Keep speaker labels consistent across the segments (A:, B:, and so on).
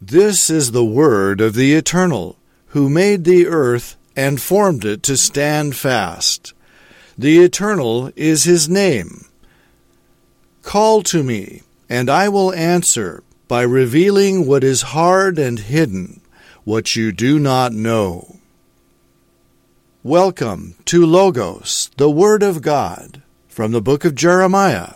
A: This is the word of the Eternal, who made the earth and formed it to stand fast. The Eternal is his name. Call to me, and I will answer by revealing what is hard and hidden, what you do not know. Welcome to Logos, the Word of God, from the book of Jeremiah.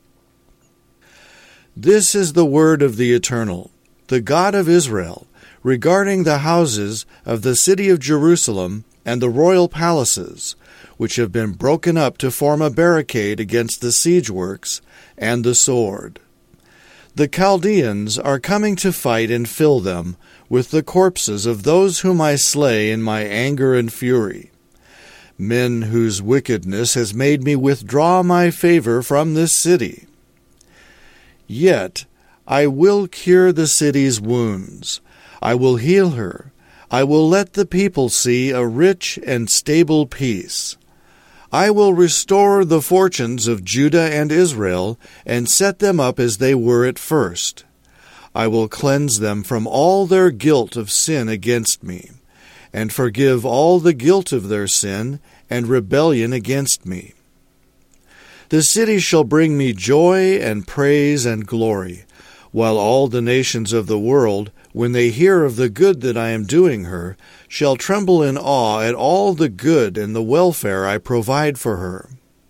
A: This is the word of the Eternal, the God of Israel, regarding the houses of the city of Jerusalem and the royal palaces, which have been broken up to form a barricade against the siege works and the sword. The Chaldeans are coming to fight and fill them with the corpses of those whom I slay in my anger and fury, men whose wickedness has made me withdraw my favor from this city. Yet I will cure the city's wounds. I will heal her. I will let the people see a rich and stable peace. I will restore the fortunes of Judah and Israel and set them up as they were at first. I will cleanse them from all their guilt of sin against me, and forgive all the guilt of their sin and rebellion against me. The city shall bring me joy and praise and glory, while all the nations of the world, when they hear of the good that I am doing her, shall tremble in awe at all the good and the welfare I provide for her.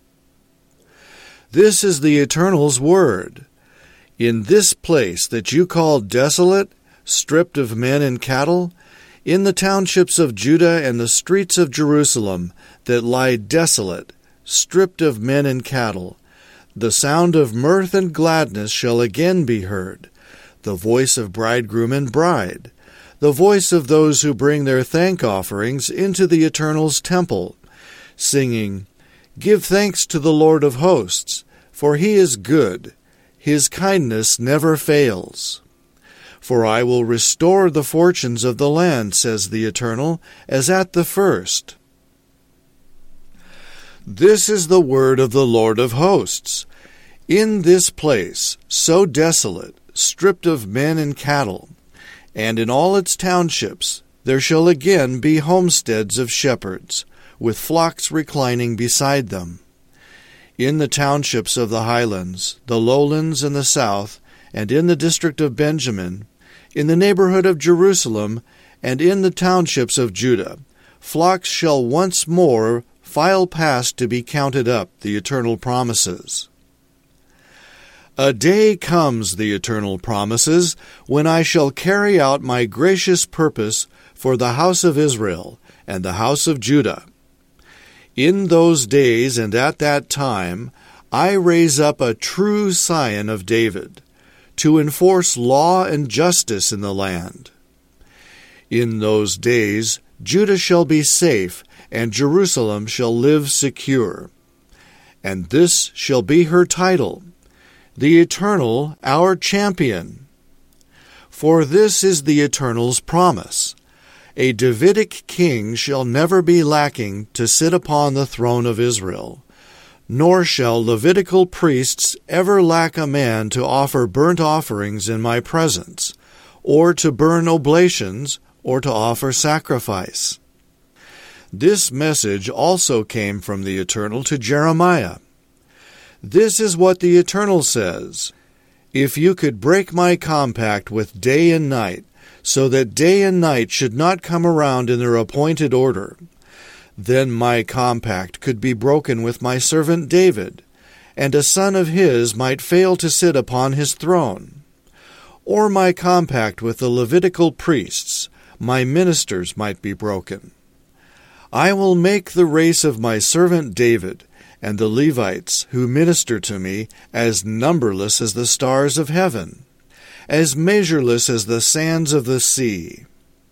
A: This is the Eternal's word. In this place that you call desolate, stripped of men and cattle, in the townships of Judah and the streets of Jerusalem that lie desolate, stripped of men and cattle, the sound of mirth and gladness shall again be heard, the voice of bridegroom and bride, the voice of those who bring their thank offerings into the Eternal's temple, singing, "Give thanks to the Lord of hosts, for he is good, his kindness never fails. For I will restore the fortunes of the land, says the Eternal, as at the first." This is the word of the Lord of hosts. In this place, so desolate, stripped of men and cattle, and in all its townships, there shall again be homesteads of shepherds, with flocks reclining beside them. In the townships of the highlands, the lowlands, and the south, and in the district of Benjamin, in the neighborhood of Jerusalem, and in the townships of Judah, flocks shall once more file past to be counted up, the Eternal promises. A day comes, the Eternal promises, when I shall carry out my gracious purpose for the house of Israel and the house of Judah. In those days and at that time, I raise up a true Scion of David, to enforce law and justice in the land. In those days, Judah shall be safe, and Jerusalem shall live secure. And this shall be her title, the Eternal, our champion. For this is the Eternal's promise. A Davidic king shall never be lacking to sit upon the throne of Israel, nor shall Levitical priests ever lack a man to offer burnt offerings in my presence, or to burn oblations, or to offer sacrifice. This message also came from the Eternal to Jeremiah. This is what the Eternal says: If you could break my compact with day and night, so that day and night should not come around in their appointed order, then my compact could be broken with my servant David, and a son of his might fail to sit upon his throne. Or my compact with the Levitical priests, my ministers, might be broken. I will make the race of my servant David and the Levites who minister to me as numberless as the stars of heaven, as measureless as the sands of the sea.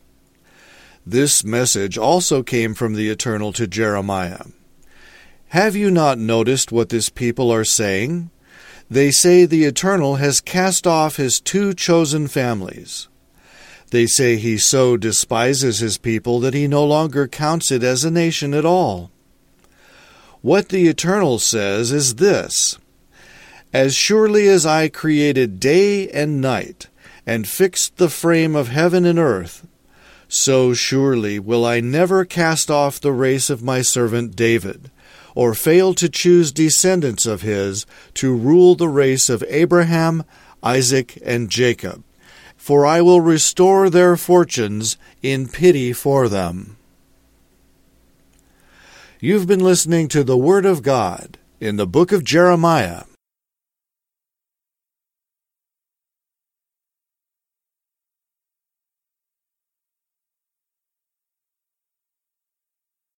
A: This message also came from the Eternal to Jeremiah. Have you not noticed what this people are saying? They say the Eternal has cast off his two chosen families. They say he so despises his people that he no longer counts it as a nation at all. What the Eternal says is this: As surely as I created day and night, and fixed the frame of heaven and earth, so surely will I never cast off the race of my servant David, or fail to choose descendants of his to rule the race of Abraham, Isaac, and Jacob. For I will restore their fortunes in pity for them." You've been listening to the Word of God in the book of Jeremiah.